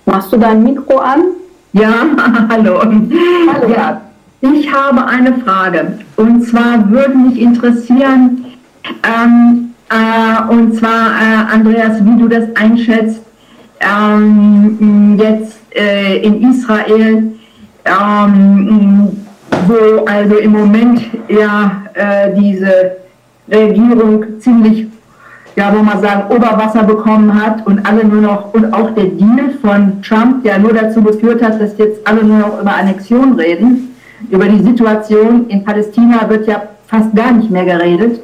Machst du dein Mikro an? Ja, hallo. Hallo. Ja, ich habe eine Frage. Und zwar würde mich interessieren, Andreas, wie du das einschätzt, jetzt in Israel, wo also im Moment ja diese Regierung ziemlich, ja, wo man sagen, Oberwasser bekommen hat und alle nur noch, und auch der Deal von Trump, der nur dazu geführt hat, dass jetzt alle nur noch über Annexion reden. Über die Situation in Palästina wird ja fast gar nicht mehr geredet.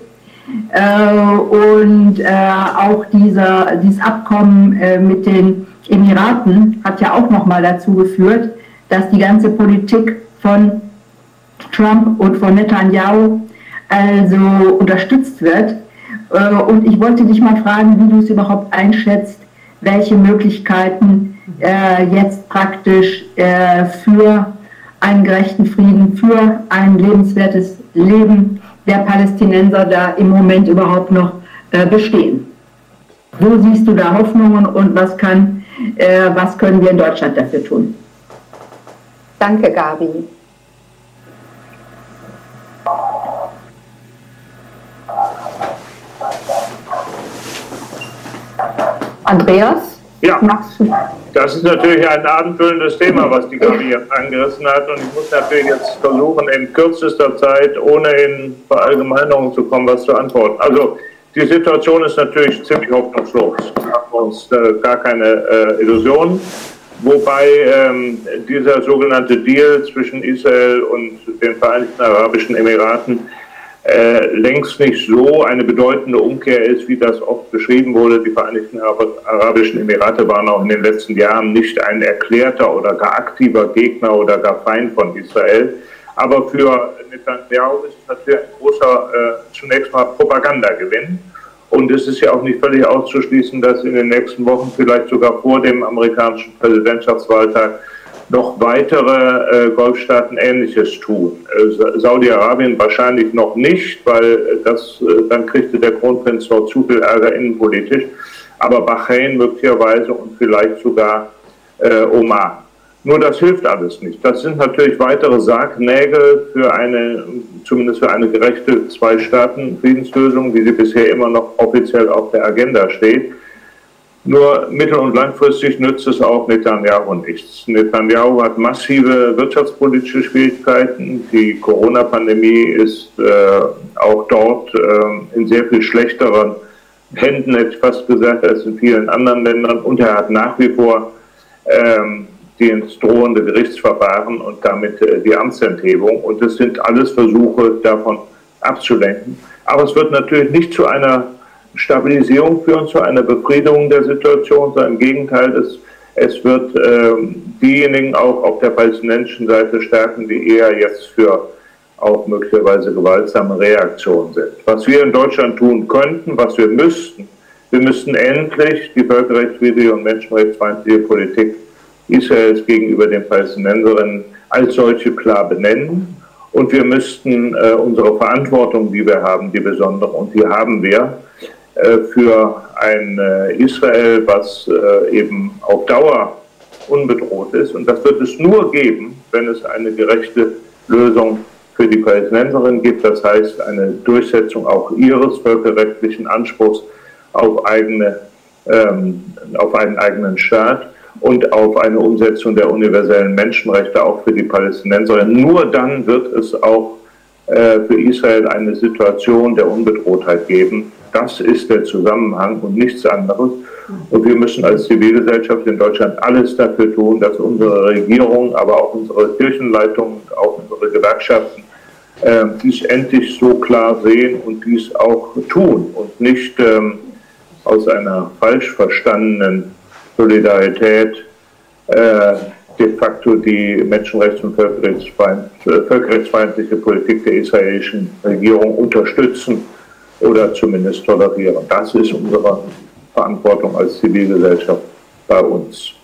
Auch dieses Abkommen mit den Emiraten hat ja auch nochmal dazu geführt, dass die ganze Politik von Trump und von Netanyahu also unterstützt wird. Und ich wollte dich mal fragen, wie du es überhaupt einschätzt, welche Möglichkeiten jetzt praktisch für einen gerechten Frieden, für ein lebenswertes Leben der Palästinenser da im Moment überhaupt noch bestehen. Wo siehst du da Hoffnungen und was können wir in Deutschland dafür tun? Danke, Gabi. Andreas? Ja, das ist natürlich ein abendfüllendes Thema, was die Gabi angerissen hat. Und ich muss natürlich jetzt versuchen, in kürzester Zeit, ohne in Verallgemeinerungen zu kommen, was zu antworten. Also die Situation ist natürlich ziemlich hoffnungslos. Wir haben uns gar keine Illusionen. Wobei dieser sogenannte Deal zwischen Israel und den Vereinigten Arabischen Emiraten längst nicht so eine bedeutende Umkehr ist, wie das oft beschrieben wurde. Die Vereinigten Arabischen Emirate waren auch in den letzten Jahren nicht ein erklärter oder gar aktiver Gegner oder gar Feind von Israel. Aber für Netanyahu ist es natürlich ein großer, zunächst mal Propagandagewinn. Und es ist ja auch nicht völlig auszuschließen, dass in den nächsten Wochen, vielleicht sogar vor dem amerikanischen Präsidentschaftswahltag, noch weitere Golfstaaten Ähnliches tun. Saudi-Arabien wahrscheinlich noch nicht, weil dann kriegte der Kronprinz dort zu viel Ärger innenpolitisch. Aber Bahrain möglicherweise und vielleicht sogar Oman. Nur das hilft alles nicht. Das sind natürlich weitere Sargnägel für zumindest für eine gerechte Zwei-Staaten-Friedenslösung, wie sie bisher immer noch offiziell auf der Agenda steht. Nur mittel- und langfristig nützt es auch Netanyahu nichts. Netanyahu hat massive wirtschaftspolitische Schwierigkeiten. Die Corona-Pandemie ist auch dort in sehr viel schlechteren Händen, hätte ich fast gesagt, als in vielen anderen Ländern. Und er hat nach wie vor das drohende Gerichtsverfahren und damit die Amtsenthebung. Und das sind alles Versuche, davon abzulenken. Aber es wird natürlich nicht zu einer Stabilisierung führen, zu einer Befriedung der Situation, sondern im Gegenteil, es wird diejenigen auch auf der palästinensischen Seite stärken, die eher jetzt für auch möglicherweise gewaltsame Reaktionen sind. Was wir in Deutschland tun könnten, was wir müssten endlich die völkerrechtswidrige und menschenrechtsfeindliche Politik Israels gegenüber den Palästinenserinnen als solche klar benennen. Und wir müssten unsere Verantwortung, die wir haben, die besondere, und die haben wir, für ein Israel, was eben auf Dauer unbedroht ist. Und das wird es nur geben, wenn es eine gerechte Lösung für die Palästinenserinnen gibt. Das heißt, eine Durchsetzung auch ihres völkerrechtlichen Anspruchs auf einen eigenen Staat und auf eine Umsetzung der universellen Menschenrechte auch für die Palästinenserinnen. Nur dann wird es auch für Israel eine Situation der Unbedrohtheit geben. Das ist der Zusammenhang und nichts anderes. Und wir müssen als Zivilgesellschaft in Deutschland alles dafür tun, dass unsere Regierung, aber auch unsere Kirchenleitungen, auch unsere Gewerkschaften dies endlich so klar sehen und dies auch tun und nicht aus einer falsch verstandenen Solidarität de facto die menschenrechts- und völkerrechtsfeindliche Politik der israelischen Regierung unterstützen oder zumindest tolerieren. Das ist unsere Verantwortung als Zivilgesellschaft bei uns.